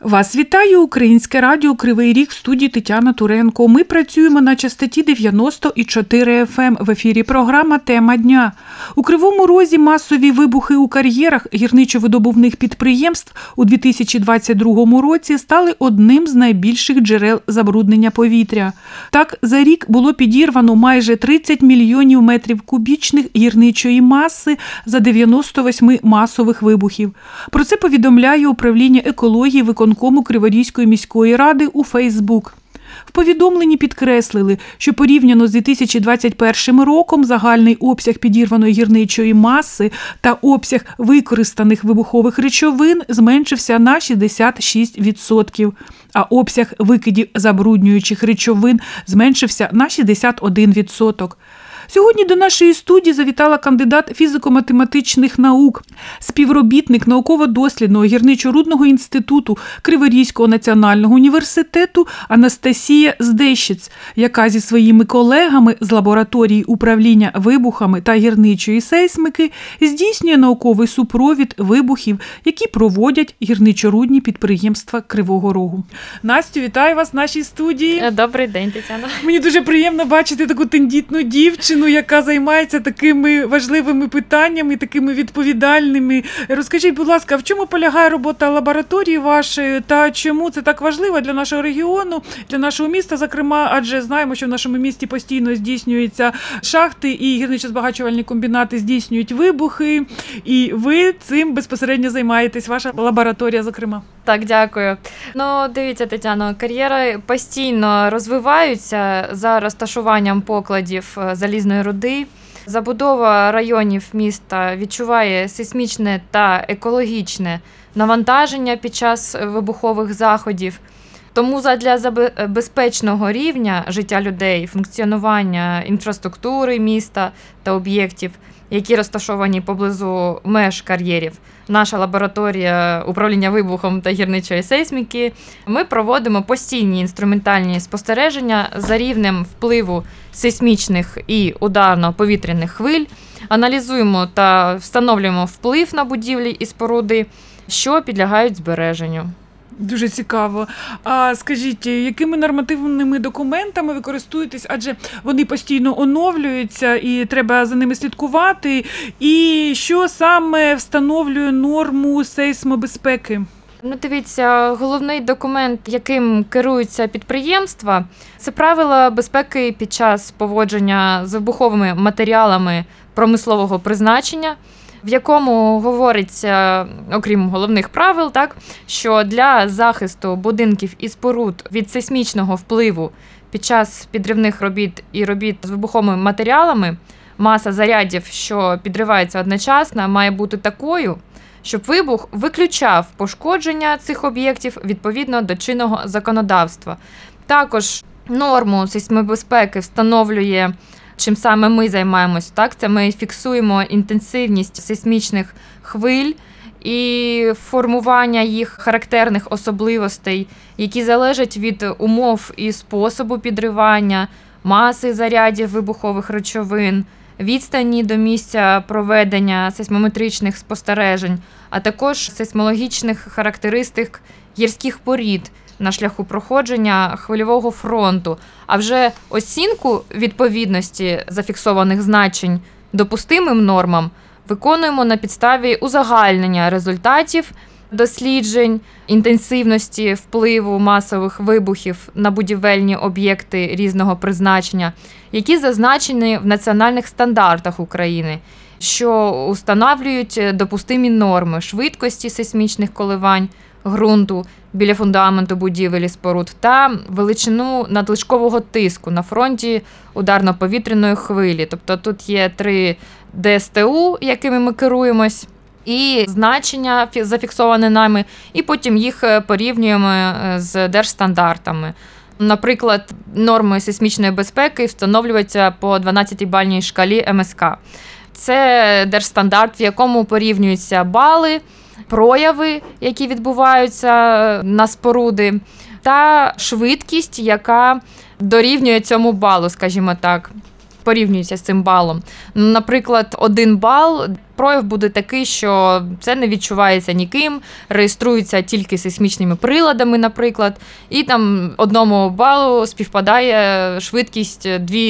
Вас вітає Українське радіо «Кривий Ріг» в студії Тетяна Туренко. Ми працюємо на частоті 90,4 FM. В ефірі програма «Тема дня». У Кривому Розі масові вибухи у кар'єрах гірничо-видобувних підприємств у 2022 році стали одним з найбільших джерел забруднення повітря. Так, за рік було підірвано майже 30 мільйонів метрів кубічних гірничої маси за 98 масових вибухів. Про це повідомляє управління екології виконкому Криворізької міської ради у Фейсбук. В повідомленні підкреслили, що порівняно з 2021 роком загальний обсяг підірваної гірничої маси та обсяг використаних вибухових речовин зменшився на 66%, а обсяг викидів забруднюючих речовин зменшився на 61%. Сьогодні до нашої студії завітала кандидат фізико-математичних наук, співробітник науково-дослідного гірничо-рудного інституту Криворізького національного університету Анастасія Здещиць, яка зі своїми колегами з лабораторії управління вибухами та гірничої сейсмики здійснює науковий супровід вибухів, які проводять гірничо-рудні підприємства Кривого Рогу. Настю, вітаю вас в нашій студії. Добрий день, Тетяна. Мені дуже приємно бачити таку тендітну дівчину, яка займається такими важливими питаннями, такими відповідальними. Розкажіть, будь ласка, в чому полягає робота лабораторії вашої та чому це так важливо для нашого регіону, для нашого міста, зокрема, адже знаємо, що в нашому місті постійно здійснюються шахти і гірничо-збагачувальні комбінати здійснюють вибухи, і ви цим безпосередньо займаєтесь, ваша лабораторія, зокрема. Так, дякую. Дивіться, Тетяно, кар'єри постійно розвиваються за розташуванням покладів залізної руди. Забудова районів міста відчуває сейсмічне та екологічне навантаження під час вибухових заходів. Тому задля безпечного рівня життя людей, функціонування інфраструктури міста та об'єктів, які розташовані поблизу меж кар'єрів, наша лабораторія управління вибухом та гірничої сейсміки, ми проводимо постійні інструментальні спостереження за рівнем впливу сейсмічних і ударно-повітряних хвиль, аналізуємо та встановлюємо вплив на будівлі і споруди, що підлягають збереженню. Дуже цікаво. А скажіть, якими нормативними документами ви користуєтесь? Адже вони постійно оновлюються і треба за ними слідкувати. І що саме встановлює норму сейсмобезпеки? Дивіться, головний документ, яким керуються підприємства, це правила безпеки під час поводження з вибуховими матеріалами промислового призначення, в якому говориться, окрім головних правил, що для захисту будинків і споруд від сейсмічного впливу під час підривних робіт і робіт з вибуховими матеріалами маса зарядів, що підривається одночасно, має бути такою, щоб вибух виключав пошкодження цих об'єктів відповідно до чинного законодавства. Також норму сейсмобезпеки встановлює, чим саме ми займаємось, це ми фіксуємо інтенсивність сейсмічних хвиль і формування їх характерних особливостей, які залежать від умов і способу підривання, маси зарядів вибухових речовин, відстані до місця проведення сейсмометричних спостережень, а також сейсмологічних характеристик гірських порід на шляху проходження хвильового фронту. А вже оцінку відповідності зафіксованих значень допустимим нормам виконуємо на підставі узагальнення результатів досліджень інтенсивності впливу масових вибухів на будівельні об'єкти різного призначення, які зазначені в національних стандартах України, що установлюють допустимі норми швидкості сейсмічних коливань ґрунту біля фундаменту будівель і споруд та величину надлишкового тиску на фронті ударно-повітряної хвилі. Тобто тут є 3 ДСТУ, якими ми керуємось, і значення зафіксовані нами, і потім їх порівнюємо з держстандартами. Наприклад, норми сейсмічної безпеки встановлюються по 12-бальній шкалі МСК. Це держстандарт, в якому порівнюються бали, прояви, які відбуваються на споруди, та швидкість, яка дорівнює цьому балу, скажімо так, порівнюється з цим балом. Наприклад, 1 бал прояв буде такий, що це не відчувається ніким, реєструється тільки сейсмічними приладами, наприклад, і там 1 балу співпадає швидкість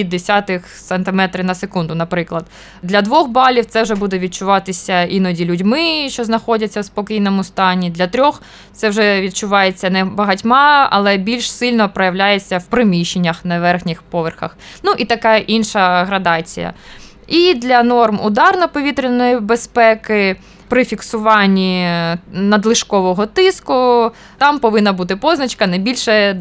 0,2 см на секунду, наприклад. Для 2 балів це вже буде відчуватися іноді людьми, що знаходяться в спокійному стані. Для 3 це вже відчувається не багатьма, але більш сильно проявляється в приміщеннях на верхніх поверхах. Ну і така інша градація. І для норм ударно-повітряної безпеки при фіксуванні надлишкового тиску там повинна бути позначка не більше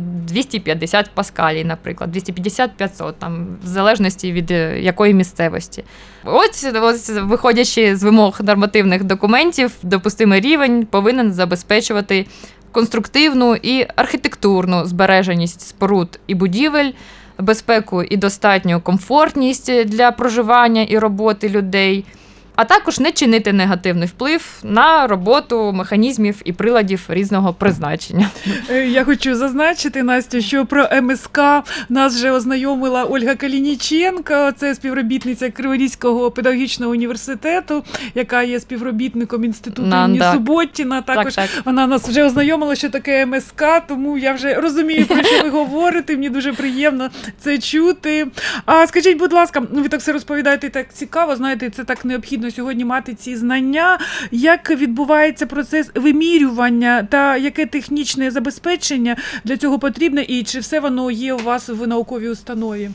250 паскалів, наприклад, 250-500, там, в залежності від якої місцевості. Ось виходячи з вимог нормативних документів, допустимий рівень повинен забезпечувати конструктивну і архітектурну збереженість споруд і будівель, безпеку і достатню комфортність для проживання і роботи людей, а також не чинити негативний вплив на роботу механізмів і приладів різного призначення. Я хочу зазначити, Настю, що про МСК нас вже ознайомила Ольга Калініченко, це співробітниця Криворізького педагогічного університету, яка є співробітником інституту імені Суботіна. Також так. Вона нас вже ознайомила, що таке МСК, тому я вже розумію, про що ви говорите, мені дуже приємно це чути. А скажіть, будь ласка, ви так все розповідаєте так цікаво, знаєте, це так необхідно сьогодні мати ці знання. Як відбувається процес вимірювання та яке технічне забезпечення для цього потрібне і чи все воно є у вас в науковій установі?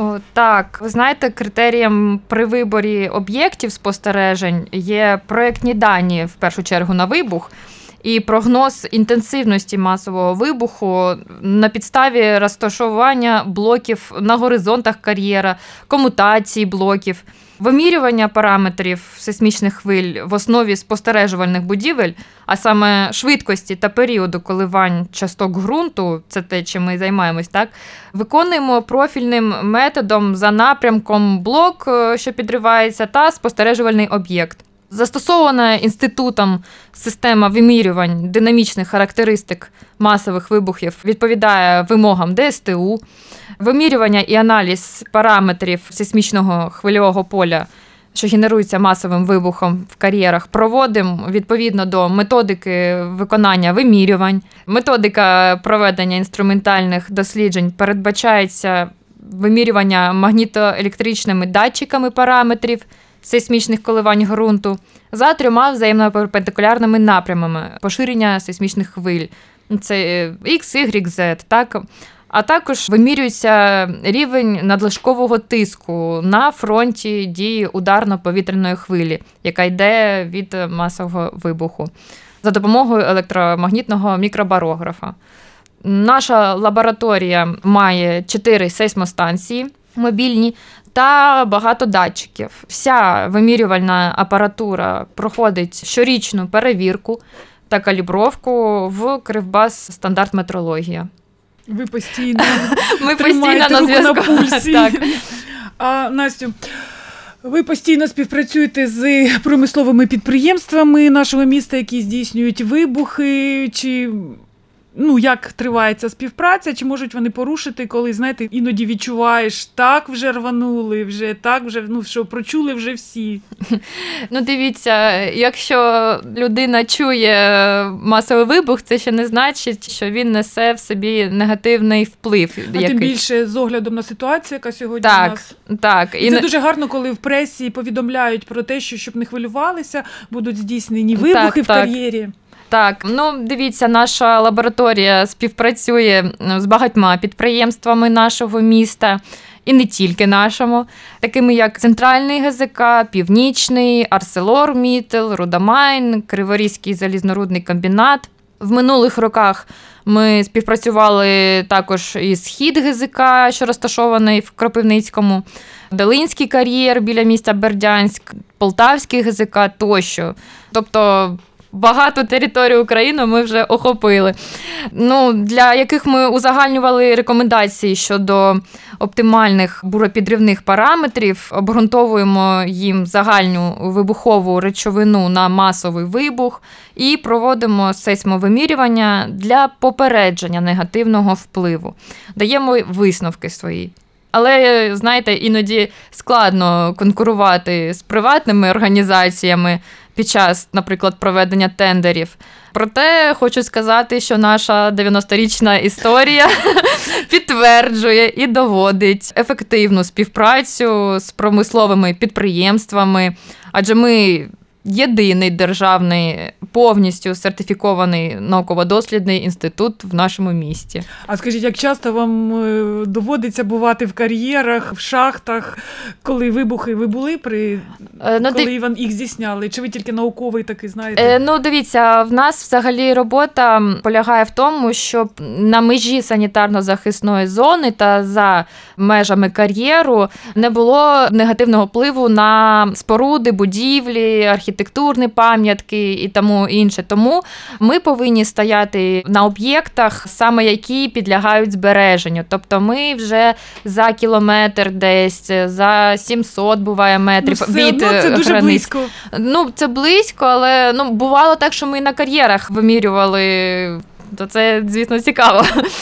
Так, ви знаєте, критерієм при виборі об'єктів спостережень є проєктні дані, в першу чергу, на вибух, і прогноз інтенсивності масового вибуху на підставі розташування блоків на горизонтах кар'єра, комутації блоків, вимірювання параметрів сейсмічних хвиль в основі спостережувальних будівель, а саме швидкості та періоду коливань часток ґрунту, це те, чим ми займаємось, так, виконуємо профільним методом за напрямком блок, що підривається, та спостережувальний об'єкт. Застосована інститутом система вимірювань динамічних характеристик масових вибухів відповідає вимогам ДСТУ. Вимірювання і аналіз параметрів сейсмічного хвильового поля, що генерується масовим вибухом в кар'єрах, проводимо відповідно до методики виконання вимірювань. Методика проведення інструментальних досліджень передбачається вимірювання магнітоелектричними датчиками параметрів сейсмічних коливань ґрунту за 3 взаємоперпендикулярними напрямами поширення сейсмічних хвиль. Це X, Y, Z, так? А також вимірюється рівень надлишкового тиску на фронті дії ударно-повітряної хвилі, яка йде від масового вибуху, за допомогою електромагнітного мікробарографа. Наша лабораторія має 4 сейсмостанції мобільні та багато датчиків. Вся вимірювальна апаратура проходить щорічну перевірку та калібровку в Кривбас стандарт метрологія. Ви постійно тримаєте на зв'язку. На пульсі. Так. Настю, ви постійно співпрацюєте з промисловими підприємствами нашого міста, які здійснюють вибухи, чи як тривається співпраця, чи можуть вони порушити, коли, знаєте, іноді відчуваєш, так вже рванули, вже так вже, що прочули вже всі. Дивіться, якщо людина чує масовий вибух, це ще не значить, що він несе в собі негативний вплив. Тим більше з оглядом на ситуацію, яка сьогодні у нас. Так. І це дуже гарно, коли в пресі повідомляють про те, що щоб не хвилювалися, будуть здійснені вибухи в кар'єрі. Так, дивіться, наша лабораторія співпрацює з багатьма підприємствами нашого міста, і не тільки нашому, такими як Центральний ГЗК, Північний, ArcelorMittal, Рудомайн, Криворізький залізнорудний комбінат. В минулих роках ми співпрацювали також із Схід ГЗК, що розташований в Кропивницькому, Долинський кар'єр біля міста Бердянськ, Полтавський ГЗК тощо. Тобто багато територій України ми вже охопили. Для яких ми узагальнювали рекомендації щодо оптимальних буропідривних параметрів, обґрунтовуємо їм загальну вибухову речовину на масовий вибух і проводимо сейсмовимірювання для попередження негативного впливу. Даємо висновки свої. Але, знаєте, іноді складно конкурувати з приватними організаціями під час, наприклад, проведення тендерів. Проте хочу сказати, що наша 90-річна історія підтверджує і доводить ефективну співпрацю з промисловими підприємствами, адже ми єдиний державний, повністю сертифікований науково-дослідний інститут в нашому місті. А скажіть, як часто вам доводиться бувати в кар'єрах, в шахтах, коли вибухи? Ви були коли їх здійсняли? Чи ви тільки науковий такий, знаєте? Дивіться, в нас взагалі робота полягає в тому, щоб на межі санітарно-захисної зони та за межами кар'єру не було негативного впливу на споруди, будівлі, архітектурні пам'ятки і тому інше. Тому ми повинні стояти на об'єктах, саме які підлягають збереженню. Тобто ми вже за кілометр десь, за 700 буває метрів від це границь. дуже близько. Це близько, але бувало так, що ми на кар'єрах вимірювали. То це, звісно, цікаво.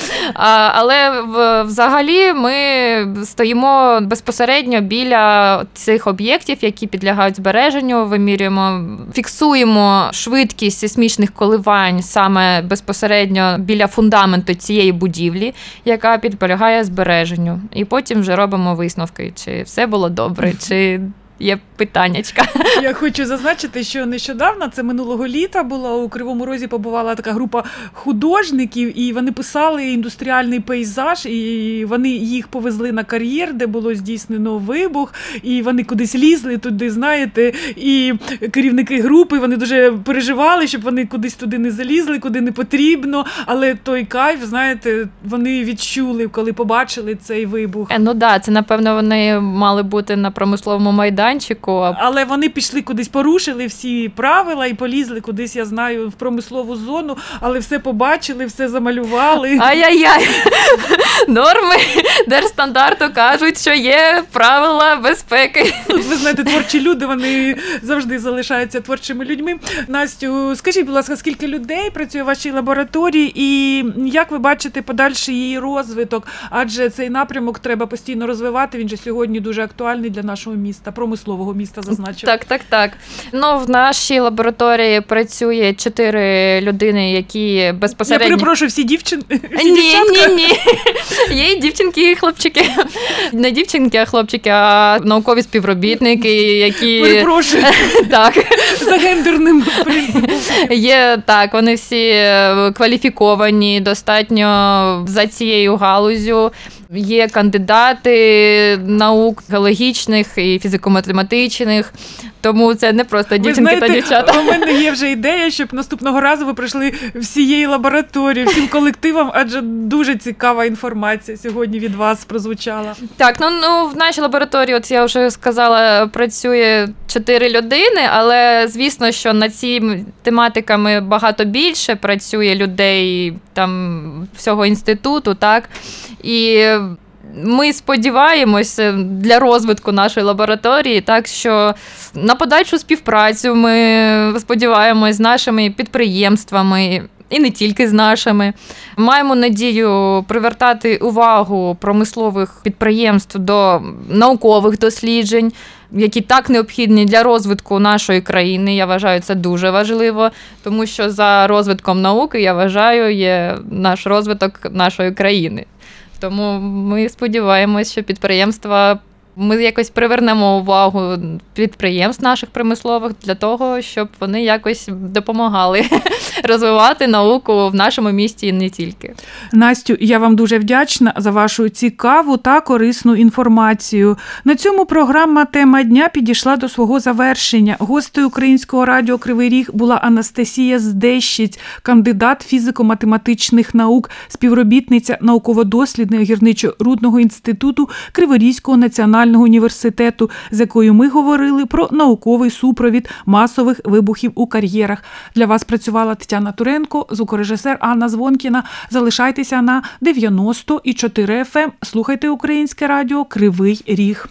Але взагалі ми стоїмо безпосередньо біля цих об'єктів, які підлягають збереженню, вимірюємо, фіксуємо швидкість сейсмічних коливань саме безпосередньо біля фундаменту цієї будівлі, яка підлягає збереженню. І потім вже робимо висновки, чи все було добре, чи є питаннячка. Я хочу зазначити, що нещодавно, це минулого літа, була у Кривому Розі, побувала така група художників, і вони писали індустріальний пейзаж, і вони їх повезли на кар'єр, де було здійснено вибух, і вони кудись лізли туди, знаєте, і керівники групи, вони дуже переживали, щоб вони кудись туди не залізли, куди не потрібно, але той кайф, знаєте, вони відчули, коли побачили цей вибух. Це, напевно, вони мали бути на промисловому майданчику. Але вони пішли кудись, порушили всі правила і полізли кудись, я знаю, в промислову зону, але все побачили, все замалювали. Ай-яй-яй! Норми держстандарту кажуть, що є правила безпеки. Ви знаєте, творчі люди, вони завжди залишаються творчими людьми. Настю, скажіть, будь ласка, скільки людей працює в вашій лабораторії і як ви бачите подальший її розвиток? Адже цей напрямок треба постійно розвивати, він же сьогодні дуже актуальний для нашого міста, промислового міста, зазначу. Так. В нашій лабораторії працює 4 людини, які безпосередньо... Я перепрошую, всі дівчини? Ні. Є і дівчинки, і хлопчики. Не дівчинки, а хлопчики, а наукові співробітники, які... Перепрошую. Так. За гендерним принципом. Є, так, вони всі кваліфіковані достатньо за цією галузю. Є кандидати наук геологічних і фізико-математичних, тому це не просто дівчинки та дівчата. У мене є вже ідея, щоб наступного разу ви прийшли всією лабораторією, всім колективам, адже дуже цікава інформація сьогодні від вас прозвучала. Так, в нашій лабораторії, от я вже сказала, працює 4 людини, але звісно, що над цими тематиками багато більше працює людей там всього інституту, так, і ми сподіваємося для розвитку нашої лабораторії, так що на подальшу співпрацю ми сподіваємось з нашими підприємствами і не тільки з нашими. Маємо надію привертати увагу промислових підприємств до наукових досліджень, які так необхідні для розвитку нашої країни. Я вважаю, це дуже важливо, тому що за розвитком науки, я вважаю, є наш розвиток нашої країни. Тому ми сподіваємось, що підприємства, ми якось привернемо увагу підприємств наших промислових для того, щоб вони якось допомагали розвивати науку в нашому місті і не тільки. Настю, я вам дуже вдячна за вашу цікаву та корисну інформацію. На цьому програма «Тема дня» підійшла до свого завершення. Гостею Українського радіо «Кривий Ріг» була Анастасія Здещиць, кандидат фізико-математичних наук, співробітниця науково-дослідного гірничо-рудного інституту Криворізького національного університету, з якою ми говорили про науковий супровід масових вибухів у кар'єрах. Для вас працювала Тетяна Туренко, звукорежисер Анна Звонкіна. Залишайтеся на 90,4 FM. Слухайте Українське радіо «Кривий Ріг».